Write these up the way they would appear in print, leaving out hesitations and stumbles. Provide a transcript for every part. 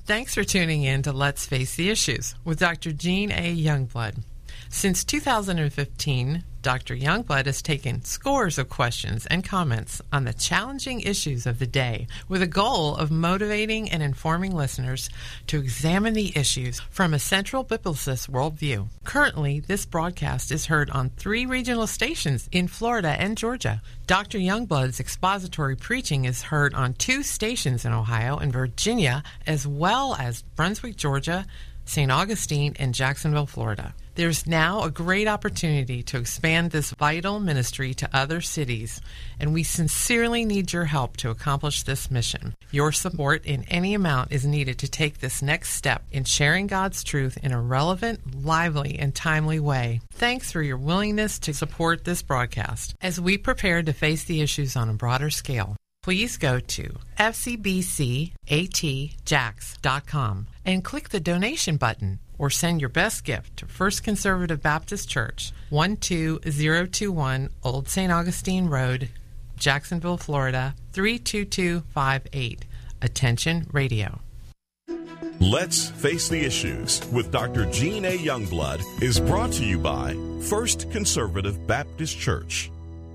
Thanks for tuning in to Let's Face the Issues with Dr. Jean A. Youngblood. Since 2015, Dr. Youngblood has taken scores of questions and comments on the challenging issues of the day with a goal of motivating and informing listeners to examine the issues from a central biblicist worldview. Currently, this broadcast is heard on 3 regional stations in Florida and Georgia. Dr. Youngblood's expository preaching is heard on 2 stations in Ohio and Virginia, as well as Brunswick, Georgia, St. Augustine, and Jacksonville, Florida. There's now a great opportunity to expand this vital ministry to other cities, and we sincerely need your help to accomplish this mission. Your support in any amount is needed to take this next step in sharing God's truth in a relevant, lively, and timely way. Thanks for your willingness to support this broadcast as we prepare to face the issues on a broader scale. Please go to fcbcatjax.com and click the donation button, or send your best gift to First Conservative Baptist Church, 12021 Old St. Augustine Road, Jacksonville, Florida, 32258. Attention Radio. Let's Face the Issues with Dr. Jean A. Youngblood is brought to you by First Conservative Baptist Church.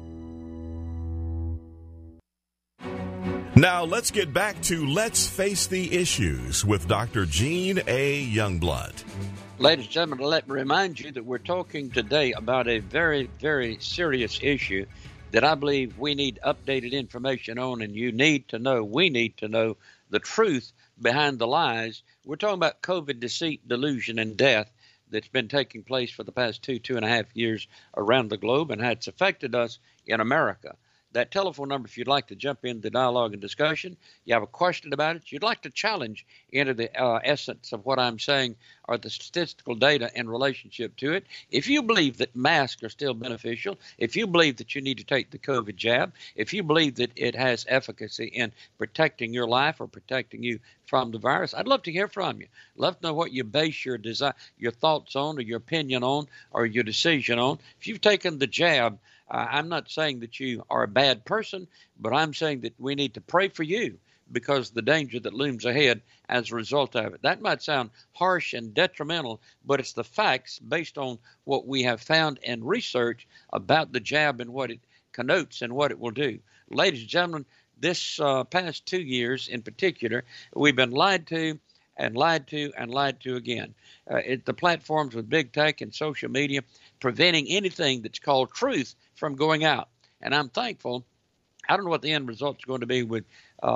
Now let's get back to Let's Face the Issues with Dr. Jean A. Youngblood. Ladies and gentlemen, let me remind you that we're talking today about a very, very serious issue that I believe we need updated information on, and you need to know, we need to know the truth behind the lies. We're talking about COVID, deceit, delusion, and death that's been taking place for the past 2.5 years around the globe and how it's affected us in America. That telephone number, if you'd like to jump into dialogue and discussion, you have a question about it, you'd like to challenge into the essence of what I'm saying or the statistical data in relationship to it. If you believe that masks are still beneficial, if you believe that you need to take the COVID jab, if you believe that it has efficacy in protecting your life or protecting you from the virus, I'd love to hear from you. Love to know what you base your your thoughts on, or your opinion on, or your decision on. If you've taken the jab, I'm not saying that you are a bad person, but I'm saying that we need to pray for you because of the danger that looms ahead as a result of it. That might sound harsh and detrimental, but it's the facts based on what we have found in research about the jab and what it connotes and what it will do. Ladies and gentlemen, this past 2 years in particular, we've been lied to and lied to and lied to again. The platforms with big tech and social media preventing anything that's called truth from going out. And I'm thankful. I don't know what the end result's going to be with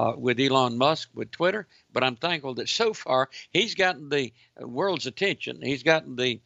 Elon Musk, with Twitter, but I'm thankful that so far he's gotten the world's attention. He's gotten the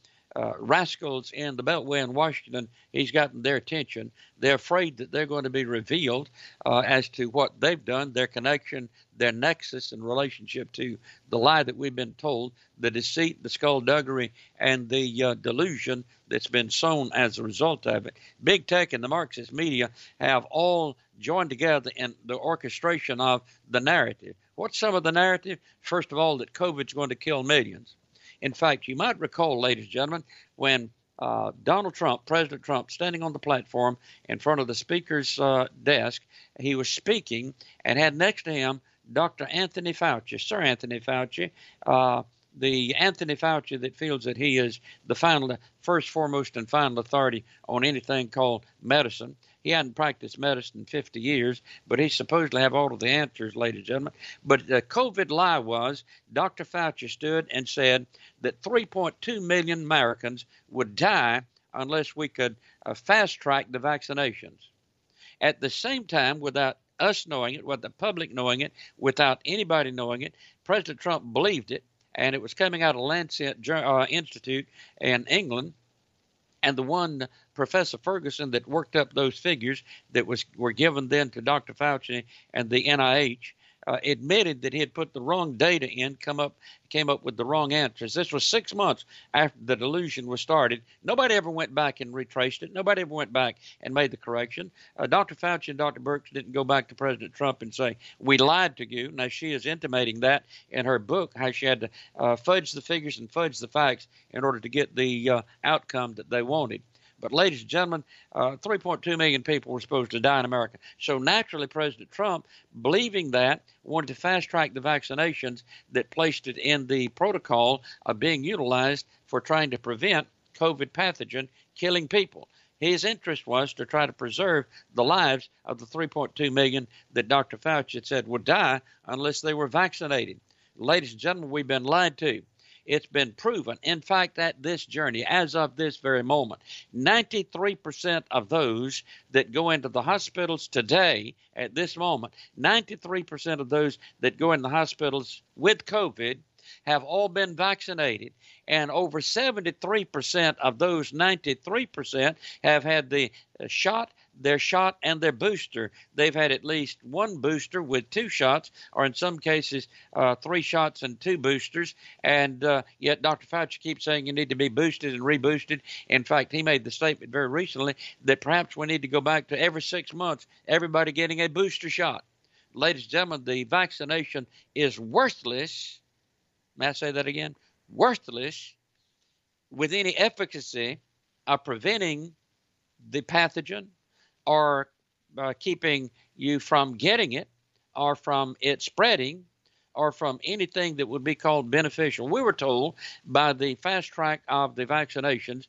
rascals in the Beltway in Washington, he's gotten their attention. They're afraid that they're going to be revealed as to what they've done, their connection, their nexus in relationship to the lie that we've been told, the deceit, the skullduggery, and the delusion that's been sown as a result of it. Big tech and the Marxist media have all joined together in the orchestration of the narrative. What's some of the narrative? First of all, that COVID's going to kill millions. In fact, you might recall, ladies and gentlemen, when Donald Trump, President Trump, standing on the platform in front of the speaker's desk, he was speaking and had next to him Dr. Anthony Fauci, Sir Anthony Fauci, the Anthony Fauci that feels that he is the first, foremost, and final authority on anything called medicine. He hadn't practiced medicine in 50 years, but he supposedly have all of the answers, ladies and gentlemen. But the COVID lie was Dr. Fauci stood and said that 3.2 million Americans would die unless we could fast-track the vaccinations. At the same time, without us knowing it, without the public knowing it, without anybody knowing it, President Trump believed it, and it was coming out of Lancet Institute in England. And the one Professor Ferguson that worked up those figures that were given then to Dr. Fauci and the NIH admitted that he had put the wrong data in, came up with the wrong answers. This was 6 months after the delusion was started. Nobody ever went back and retraced it. Nobody ever went back and made the correction. Dr. Fauci and Dr. Birx didn't go back to President Trump and say, we lied to you. Now, she is intimating that in her book, how she had to fudge the figures and fudge the facts in order to get the outcome that they wanted. But, ladies and gentlemen, 3.2 million people were supposed to die in America. So naturally, President Trump, believing that, wanted to fast-track the vaccinations that placed it in the protocol of being utilized for trying to prevent COVID pathogen killing people. His interest was to try to preserve the lives of the 3.2 million that Dr. Fauci had said would die unless they were vaccinated. Ladies and gentlemen, we've been lied to. It's been proven. In fact, at this journey, as of this very moment, 93% of those that go into the hospitals today, at this moment, 93% of those that go in the hospitals with COVID have all been vaccinated, and over 73% of those 93% have had the their shot and their booster. They've had at least one booster with 2 shots, or in some cases 3 shots and 2 boosters, and yet Dr. Fauci keeps saying you need to be boosted and reboosted. In fact, he made the statement very recently that perhaps we need to go back to every 6 months, everybody getting a booster shot. Ladies and gentlemen, the vaccination is worthless. May I say that again? Worthless with any efficacy of preventing the pathogen or keeping you from getting it or from it spreading or from anything that would be called beneficial. We were told by the fast track of the vaccinations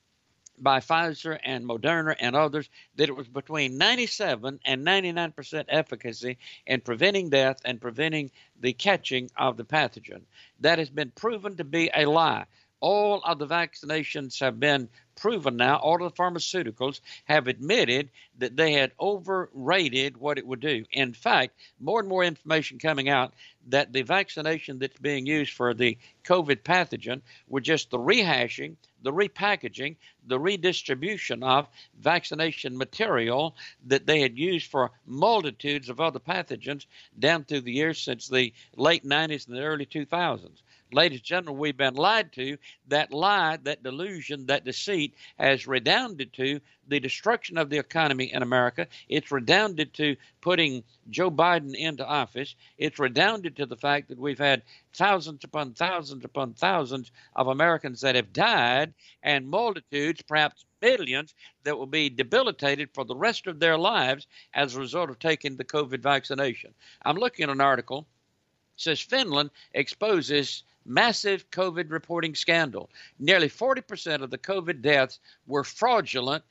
by Pfizer and Moderna and others that it was between 97 and 99% efficacy in preventing death and preventing the catching of the pathogen. That has been proven to be a lie. All of the vaccinations have been proven now. All of the pharmaceuticals have admitted that they had overrated what it would do. In fact, more and more information coming out that the vaccination that's being used for the COVID pathogen were just the rehashing, the repackaging, the redistribution of vaccination material that they had used for multitudes of other pathogens down through the years since the late 90s and the early 2000s. Ladies and gentlemen, we've been lied to. That lie, that delusion, that deceit has redounded to the destruction of the economy in America. It's redounded to putting Joe Biden into office. It's redounded to the fact that we've had thousands upon thousands upon thousands of Americans that have died and multitudes, perhaps millions, that will be debilitated for the rest of their lives as a result of taking the COVID vaccination. I'm looking at an article. It says Finland exposes massive COVID reporting scandal. Nearly 40% of the COVID deaths were fraudulently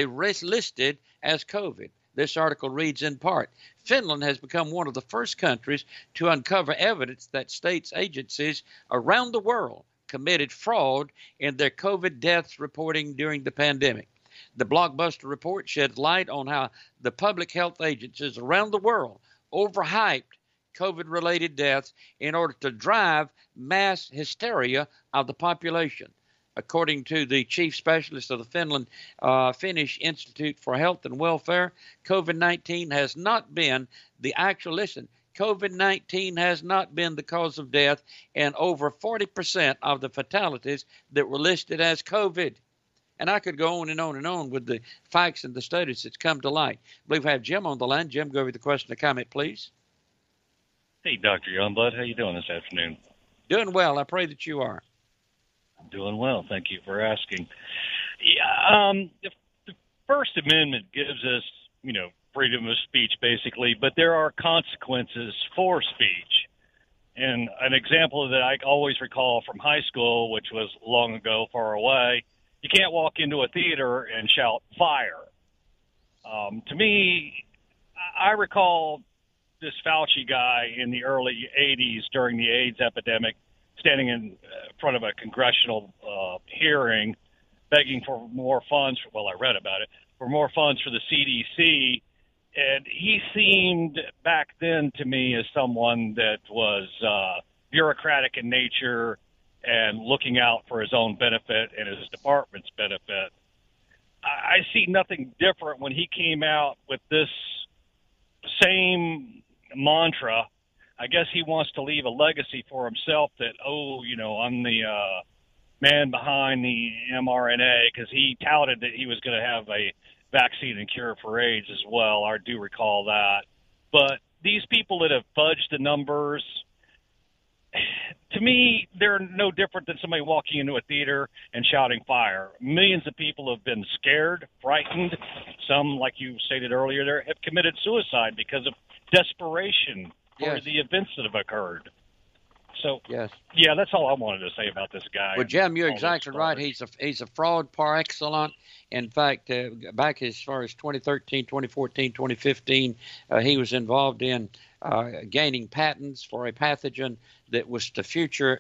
listed as COVID. This article reads in part, Finland has become one of the first countries to uncover evidence that states agencies around the world committed fraud in their COVID deaths reporting during the pandemic. The Blockbuster report sheds light on how the public health agencies around the world overhyped COVID-related deaths in order to drive mass hysteria of the population. According to the chief specialist of the Finnish Institute for Health and Welfare, COVID-19 has not been the actual, COVID-19 has not been the cause of death in over 40% of the fatalities that were listed as COVID. And I could go on and on and on with the facts and the studies that's come to light. I believe we have Jim on the line. Jim, go over the question or comment, please. Hey, Dr. Youngblood. How you doing this afternoon? Doing well. I pray that you are. Doing well. Thank you for asking. Yeah, the First Amendment gives us, freedom of speech, basically, but there are consequences for speech. And an example that I always recall from high school, which was long ago, far away, you can't walk into a theater and shout fire. To me, I recall this Fauci guy in the early 80s during the AIDS epidemic standing in front of a congressional hearing begging for more funds. I read about it, for more funds for the CDC. And he seemed back then to me as someone that was bureaucratic in nature and looking out for his own benefit and his department's benefit. I see nothing different when he came out with this same mantra. I guess he wants to leave a legacy for himself that, I'm the man behind the mRNA, because he touted that he was going to have a vaccine and cure for AIDS as well. I do recall that. But these people that have fudged the numbers, to me, they're no different than somebody walking into a theater and shouting fire. Millions of people have been scared, frightened. Some, like you stated earlier, have committed suicide because of desperation for the events that have occurred. So, yeah, that's all I wanted to say about this guy. Well, Jim, you're exactly right. He's a fraud par excellence. In fact, back as far as 2013, 2014, 2015, he was involved in gaining patents for a pathogen that was the future,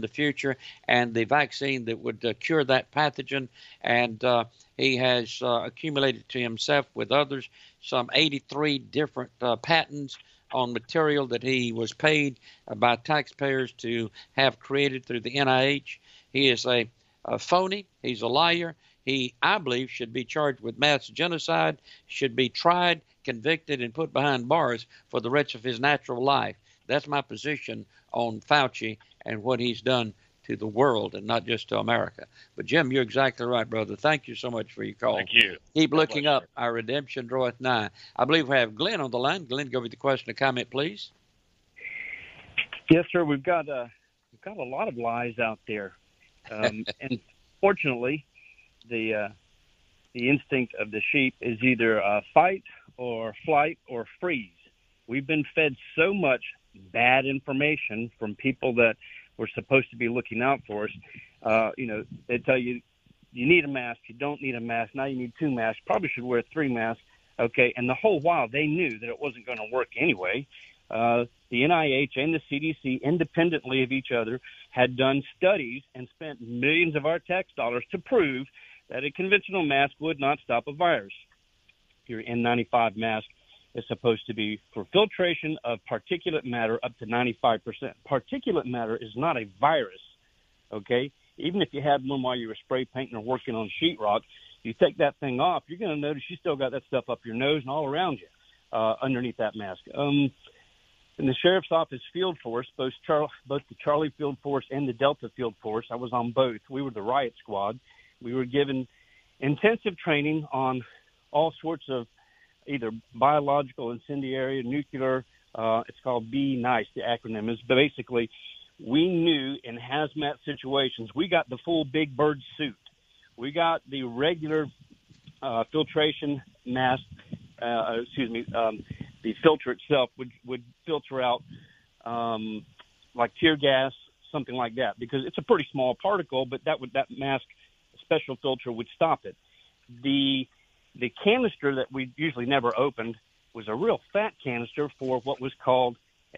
and the vaccine that would cure that pathogen. And he has accumulated to himself with others some 83 different patents on material that he was paid by taxpayers to have created through the NIH. He is a phony. He's a liar. He, I believe, should be charged with mass genocide, should be tried, convicted, and put behind bars for the rest of his natural life. That's my position on Fauci and what he's done to the world and not just to America. But, Jim, you're exactly right, brother. Thank you so much for your call. Thank you. Keep looking up. Our redemption draweth nigh. I believe we have Glenn on the line. Glenn, go with the question or comment, please. Yes, sir. We've got a lot of lies out there. And fortunately, the instinct of the sheep is either fight or flight or freeze. We've been fed so much bad information from people that were supposed to be looking out for us. They tell you need a mask, you don't need a mask, now you need 2 masks, probably should wear 3 masks, okay? And the whole while they knew that it wasn't going to work anyway. The NIH and the CDC, independently of each other, had done studies and spent millions of our tax dollars to prove that a conventional mask would not stop a virus. Your N95 mask is supposed to be for filtration of particulate matter up to 95%. Particulate matter is not a virus, okay? Even if you had one while you were spray painting or working on sheetrock, you take that thing off, you're going to notice you still got that stuff up your nose and all around you underneath that mask. In the sheriff's office field force, both the Charlie Field Force and the Delta Field Force, I was on both. We were the riot squad. We were given intensive training on all sorts of either biological, incendiary, nuclear. It's called Be Nice, the acronym is. But basically, we knew in hazmat situations, we got the full Big Bird suit. We got the regular filtration mask, the filter itself would filter out like tear gas, something like that, because it's a pretty small particle, but that mask, special filter would stop it. The canister that we usually never opened was a real fat canister for what was called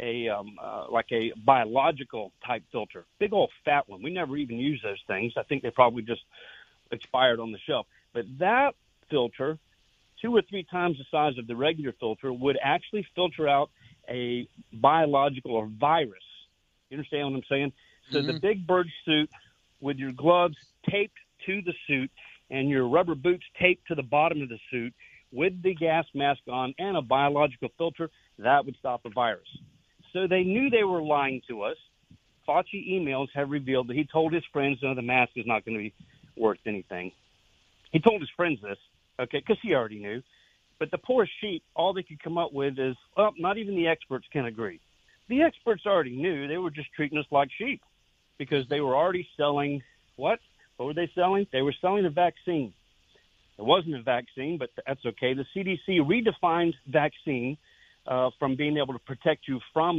like a biological type filter, big old fat one. We never even used those things. I think they probably just expired on the shelf. But that filter, 2 or 3 times the size of the regular filter, would actually filter out a biological or virus. You understand what I'm saying? So the Big Bird suit with your gloves taped to the suit and your rubber boots taped to the bottom of the suit with the gas mask on and a biological filter, that would stop the virus. So they knew they were lying to us. Fauci emails have revealed that he told his friends, no, the mask is not going to be worth anything. He told his friends this, okay, because he already knew. But the poor sheep, all they could come up with is, well, not even the experts can agree. The experts already knew. They were just treating us like sheep because they were already selling what? What were they selling? They were selling a vaccine. It wasn't a vaccine, but that's okay. The CDC redefined vaccine from being able to protect you from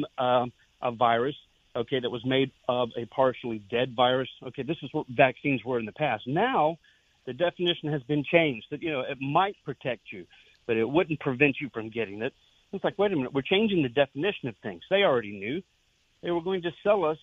a virus, okay, that was made of a partially dead virus. Okay, this is what vaccines were in the past. Now the definition has been changed that, it might protect you, but it wouldn't prevent you from getting it. It's like, wait a minute, we're changing the definition of things. They already knew. They were going to sell us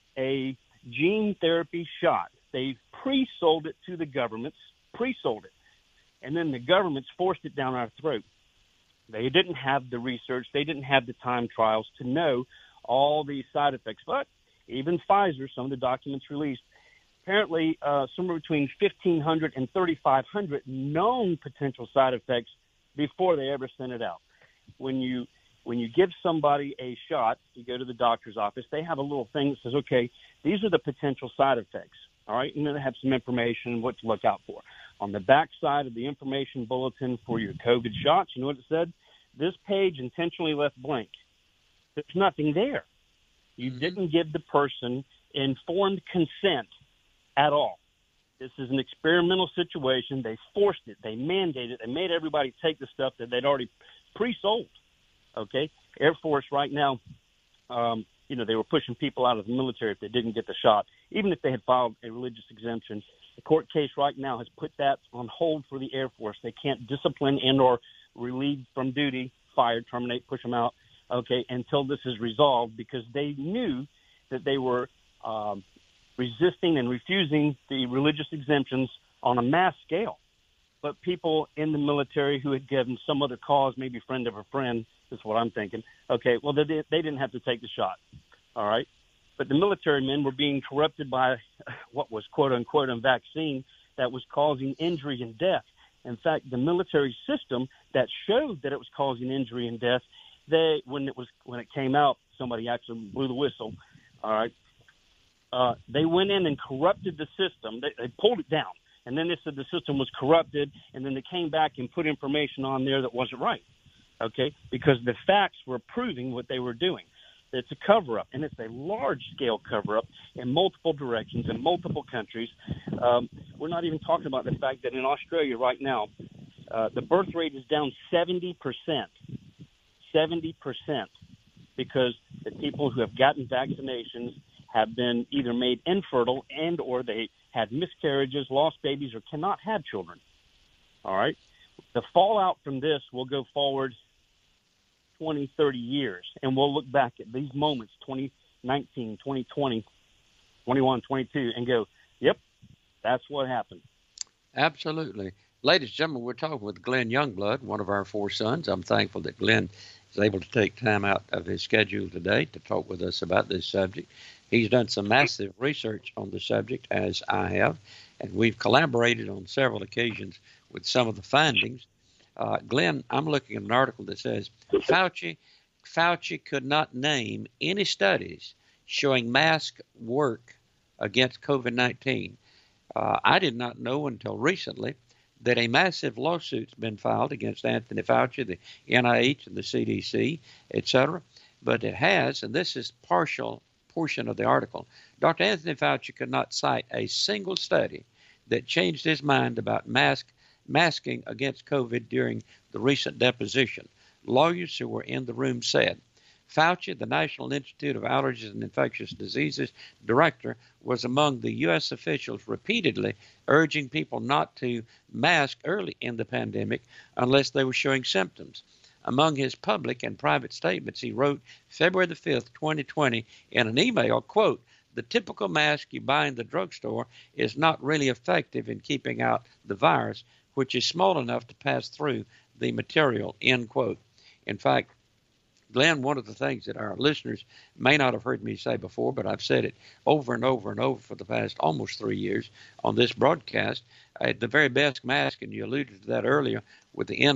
a gene therapy shot. They pre-sold it to the governments, pre-sold it. And then the governments forced it down our throat. They didn't have the research. They didn't have the time trials to know all these side effects. But even Pfizer, some of the documents released, apparently somewhere between 1,500 and 3,500 known potential side effects before they ever sent it out. When you give somebody a shot, you go to the doctor's office, they have a little thing that says, okay, these are the potential side effects. All right, and then they have some information what to look out for. On the back side of the information bulletin for your COVID shots, you know what it said? This page intentionally left blank. There's nothing there. You didn't give the person informed consent at all. This is an experimental situation. They forced it. They mandated it. They made everybody take the stuff that they'd already pre-sold. Okay? Air Force right now, they were pushing people out of the military if they didn't get the shot, even if they had filed a religious exemption. The court case right now has put that on hold for the Air Force. They can't discipline and or relieve from duty, fire, terminate, push them out, okay, until this is resolved, because they knew that they were resisting and refusing the religious exemptions on a mass scale. But people in the military who had given some other cause, maybe friend of a friend, is what I'm thinking, okay, well, they didn't have to take the shot, all right? But the military men were being corrupted by what was, quote-unquote, a vaccine that was causing injury and death. In fact, the military system that showed that it was causing injury and death, when it came out, somebody actually blew the whistle, all right? They went in and corrupted the system. They pulled it down. And then they said the system was corrupted, and then they came back and put information on there that wasn't right, okay, because the facts were proving what they were doing. It's a cover-up, and it's a large-scale cover-up in multiple directions in multiple countries. We're not even talking about the fact that in Australia right now, the birth rate is down 70%, because the people who have gotten vaccinations have been either made infertile and or they had miscarriages, lost babies, or cannot have children. All right? The fallout from this will go forward 20, 30 years, and we'll look back at these moments, 2019, 2020, 21, 22, and go, yep, that's what happened. Absolutely. Ladies and gentlemen, we're talking with Glenn Youngblood, one of our four sons. I'm thankful that Glenn is able to take time out of his schedule today to talk with us about this subject. He's done some massive research on the subject, as I have, and we've collaborated on several occasions with some of the findings. Glenn, I'm looking at an article that says Fauci could not name any studies showing masks work against COVID-19. I did not know until recently that a massive lawsuit's been filed against Anthony Fauci, the NIH, and the CDC, etc. But it has, and this is partial portion of the article, Dr. Anthony Fauci could not cite a single study that changed his mind about masking against COVID during the recent deposition. Lawyers who were in the room said Fauci, the National Institute of Allergies and Infectious Diseases director, was among the U.S. officials repeatedly urging people not to mask early in the pandemic unless they were showing symptoms. Among his public and private statements, he wrote February the 5th, 2020, in an email, quote, "The typical mask you buy in the drugstore is not really effective in keeping out the virus, which is small enough to pass through the material," end quote. In fact, Glenn, one of the things that our listeners may not have heard me say before, but I've said it over and over and over for the past almost 3 years on this broadcast, the very best mask, and you alluded to that earlier with the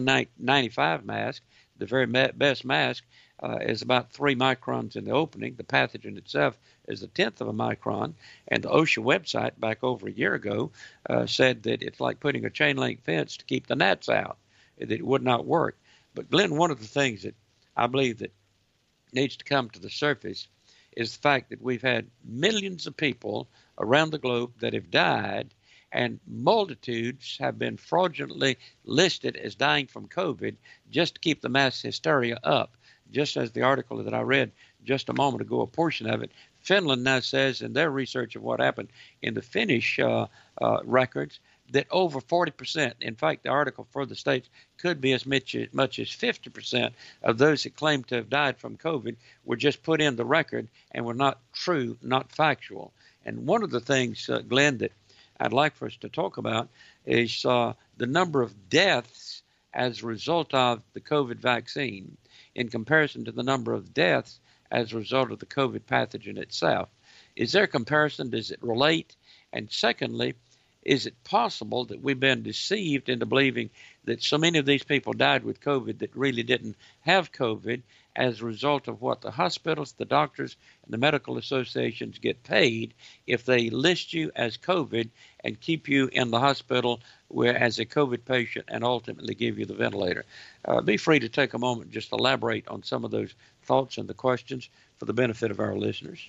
N95 mask, the very best mask is about 3 microns in the opening. The pathogen itself is 1/10 of a micron. And the OSHA website back over a year ago said that it's like putting a chain link fence to keep the gnats out, that it would not work. But Glenn, one of the things that I believe that needs to come to the surface is the fact that we've had millions of people around the globe that have died, and multitudes have been fraudulently listed as dying from COVID just to keep the mass hysteria up. Just as the article that I read just a moment ago, a portion of it, Finland now says in their research of what happened in the Finnish records that over 40%, in fact, the article for the states could be as much as 50% of those that claim to have died from COVID were just put in the record and were not true, not factual. And one of the things, Glenn, that I'd like for us to talk about is the number of deaths as a result of the COVID vaccine in comparison to the number of deaths as a result of the COVID pathogen itself. Is there a comparison? Does it relate? And secondly, is it possible that we've been deceived into believing that so many of these people died with COVID that really didn't have COVID as a result of what the hospitals, the doctors, and the medical associations get paid if they list you as COVID and keep you in the hospital as a COVID patient and ultimately give you the ventilator? Be free to take a moment and just elaborate on some of those thoughts and the questions for the benefit of our listeners.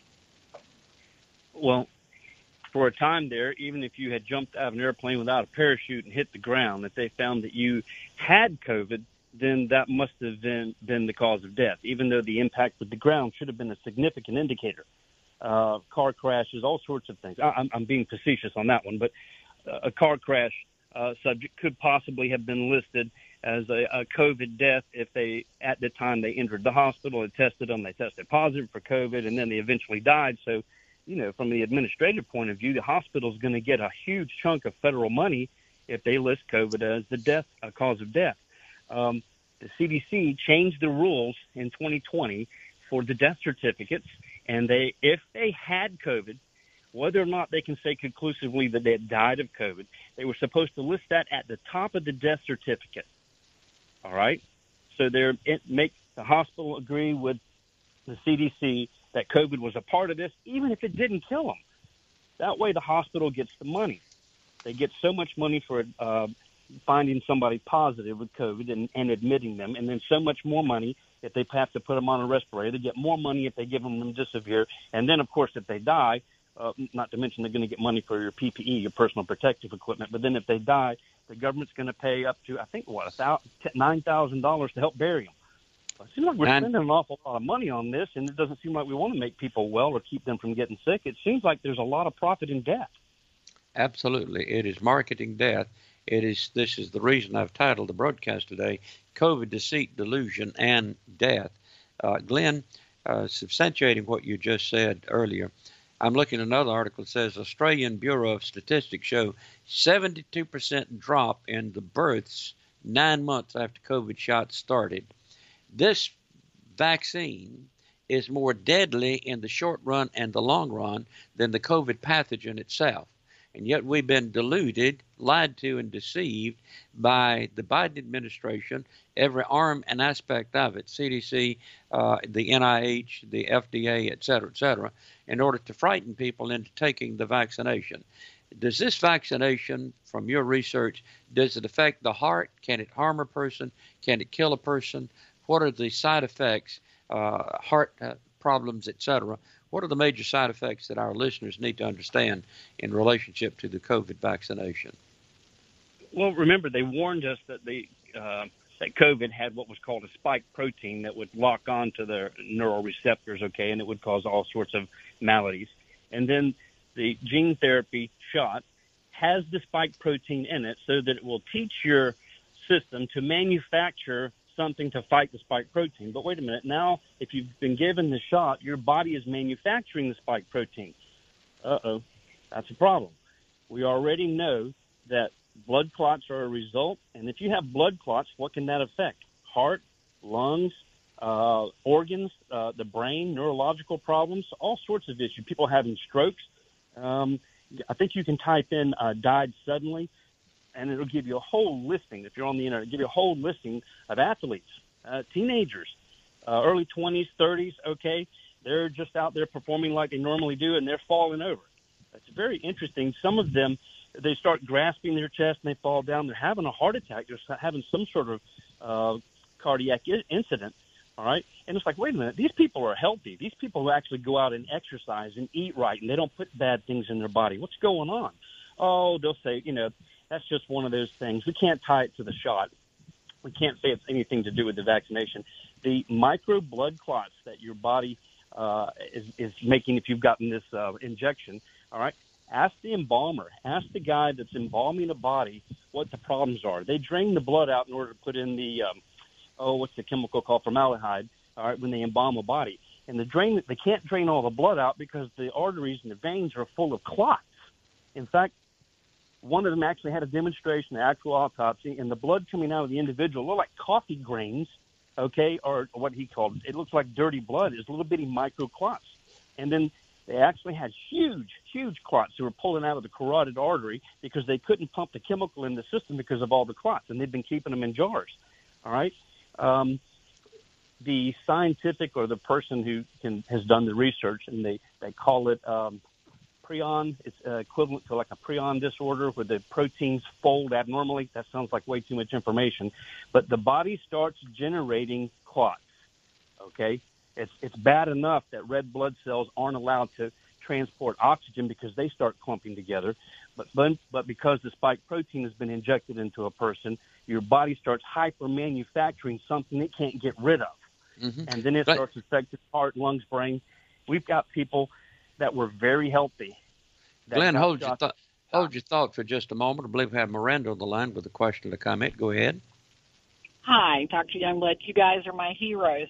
Well, for a time there, even if you had jumped out of an airplane without a parachute and hit the ground, if they found that you had COVID, then that must have been the cause of death, even though the impact with the ground should have been a significant indicator. Car crashes, all sorts of things. I'm being facetious on that one, but a car crash subject could possibly have been listed as a COVID death if they, at the time they entered the hospital and tested them, they tested positive for COVID, and then they eventually died. So, from the administrative point of view, the hospital is going to get a huge chunk of federal money if they list COVID as the cause of death. The CDC changed the rules in 2020 for the death certificates, and if they had COVID, whether or not they can say conclusively that they had died of COVID, they were supposed to list that at the top of the death certificate. All right? So it makes the hospital agree with the CDC that COVID was a part of this, even if it didn't kill them. That way the hospital gets the money. They get so much money for finding somebody positive with COVID and admitting them, and then so much more money if they have to put them on a respirator. They get more money if they give them remdesivir. And then, of course, if they die, not to mention they're going to get money for your PPE, your personal protective equipment. But then if they die, the government's going to pay up to, I think, $9,000 to help bury them. It seems like we're spending an awful lot of money on this, and it doesn't seem like we want to make people well or keep them from getting sick. It seems like there's a lot of profit in death. Absolutely. It is marketing death. This is the reason I've titled the broadcast today, COVID, Deceit, Delusion, and Death. Glenn, substantiating what you just said earlier, I'm looking at another article that says Australian Bureau of Statistics show 72% drop in the births 9 months after COVID shots started. This vaccine is more deadly in the short run and the long run than the COVID pathogen itself. And yet we've been deluded, lied to, and deceived by the Biden administration, every arm and aspect of it, CDC, the NIH, the FDA, et cetera, in order to frighten people into taking the vaccination. Does this vaccination, from your research, does it affect the heart? Can it harm a person? Can it kill a person? What are the side effects, heart problems, et cetera? What are the major side effects that our listeners need to understand in relationship to the COVID vaccination? Well, remember, they warned us that that COVID had what was called a spike protein that would lock on to the neural receptors, and it would cause all sorts of maladies. And then the gene therapy shot has the spike protein in it so that it will teach your system to manufacture something to fight the spike protein. But wait a minute, now if you've been given the shot, your body is manufacturing the spike protein. That's a problem. We already know that blood clots are a result, and if you have blood clots, what can that affect? Heart, lungs, organs, the brain, neurological problems, all sorts of issues. People having strokes. I think you can type in died suddenly, and it'll give you a whole listing. If you're on the internet, it'll give you a whole listing of athletes, teenagers, early 20s, 30s, they're just out there performing like they normally do, and they're falling over. It's very interesting. Some of them, they start grasping their chest, and they fall down. They're having a heart attack. They're having some sort of cardiac incident, all right? And it's like, wait a minute, these people are healthy. These people who actually go out and exercise and eat right, and they don't put bad things in their body. What's going on? Oh, they'll say, that's just one of those things. We can't tie it to the shot. We can't say it's anything to do with the vaccination. The micro blood clots that your body is making if you've gotten this injection, all right, ask the embalmer. Ask the guy that's embalming a body what the problems are. They drain the blood out in order to put in the, what's the chemical called, formaldehyde, all right, when they embalm a body. And they can't drain all the blood out because the arteries and the veins are full of clots. In fact, one of them actually had a demonstration, an actual autopsy, and the blood coming out of the individual looked like coffee grains, or what he called it. It looks like dirty blood. It's little bitty micro clots. And then they actually had huge clots that were pulling out of the carotid artery because they couldn't pump the chemical in the system because of all the clots, and they've been keeping them in jars. All right? The scientific or the person who has done the research, and they call it prion. It's equivalent to like a prion disorder where the proteins fold abnormally. That sounds like way too much information. But the body starts generating clots, It's bad enough that red blood cells aren't allowed to transport oxygen because they start clumping together. But because the spike protein has been injected into a person, your body starts hyper-manufacturing something it can't get rid of. Mm-hmm. And then it starts affecting heart, lungs, brain. We've got people that were very healthy. Glenn, hold your thought for just a moment. I believe we have Miranda on the line with a question or comment. Go ahead. Hi, Dr. Youngblood. You guys are my heroes.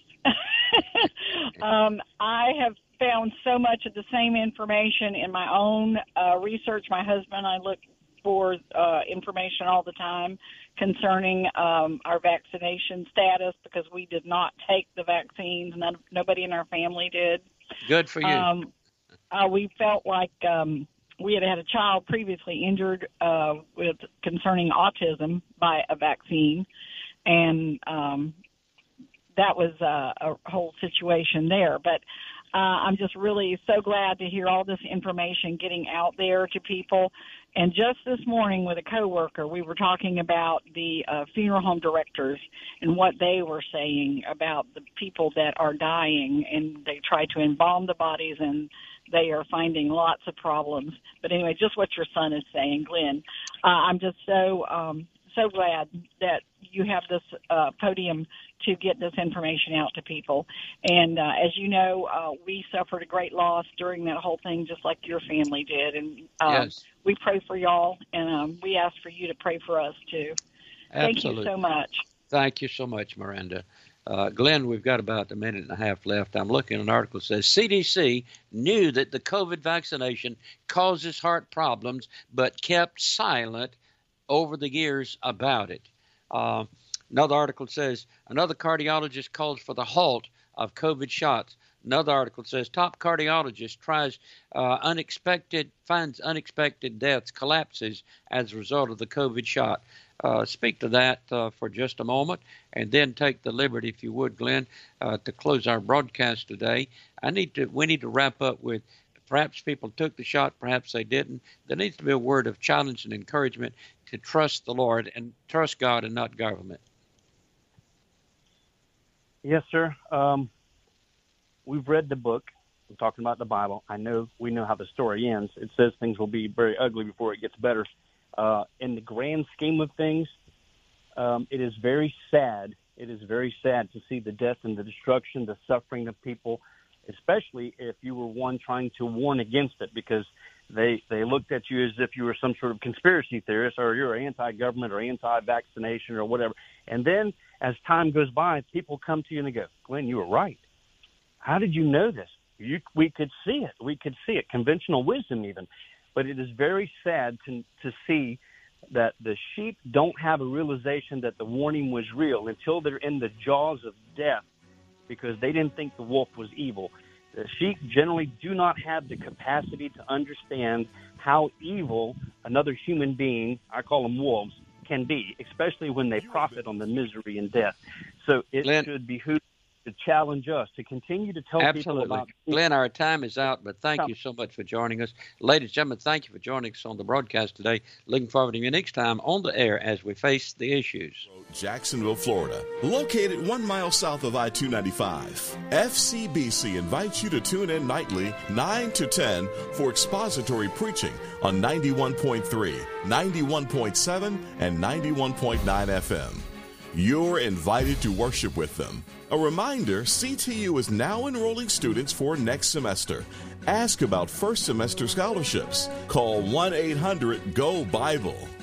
I have found so much of the same information in my own research. My husband and I look for information all the time concerning our vaccination status because we did not take the vaccines. Nobody in our family did. Good for you. We felt like we had a child previously injured with concerning autism by a vaccine, and that was a whole situation there. But I'm just really so glad to hear all this information getting out there to people. And just this morning with a coworker, we were talking about the funeral home directors and what they were saying about the people that are dying, and they try to embalm the bodies, and they are finding lots of problems. But anyway, just what your son is saying, Glenn, I'm just so glad that you have this podium to get this information out to people. And as you know, we suffered a great loss during that whole thing, just like your family did. And yes. We pray for y'all, and we ask for you to pray for us, too. Absolutely. Thank you so much. Thank you so much, Miranda. Glenn, we've got about a minute and a half left. I'm looking at an article that says CDC knew that the COVID vaccination causes heart problems, but kept silent over the years about it. Another article says another cardiologist calls for the halt of COVID shots. Another article says top cardiologist finds unexpected deaths, collapses as a result of the COVID shot. Speak to that for just a moment, and then take the liberty, if you would, Glenn, to close our broadcast today. We need to wrap up with perhaps people took the shot, perhaps they didn't. There needs to be a word of challenge and encouragement to trust the Lord and trust God and not government. Yes, sir. We've read the book. We're talking about the Bible. We know how the story ends. It says things will be very ugly before it gets better. In the grand scheme of things, it is very sad. It is very sad to see the death and the destruction, the suffering of people, especially if you were one trying to warn against it, because they looked at you as if you were some sort of conspiracy theorist, or you're anti-government or anti-vaccination or whatever. And then as time goes by, people come to you and they go, Glenn, you were right. How did you know this? We could see it. We could see it. Conventional wisdom even. But it is very sad to see that the sheep don't have a realization that the warning was real until they're in the jaws of death because they didn't think the wolf was evil. The sheep generally do not have the capacity to understand how evil another human being, I call them wolves, can be, especially when they profit on the misery and death. So it should behoove to challenge us to continue to tell people about. Glenn, our time is out, but thank you so much for joining us. Ladies and gentlemen, thank you for joining us on the broadcast today. Looking forward to you next time on the air as we face the issues. Jacksonville, Florida, located 1 mile south of I-295. FCBC invites you to tune in nightly 9 to 10 for expository preaching on 91.3, 91.7, and 91.9 FM. You're invited to worship with them. A reminder, CTU is now enrolling students for next semester. Ask about first semester scholarships. Call 1-800-GO-BIBLE.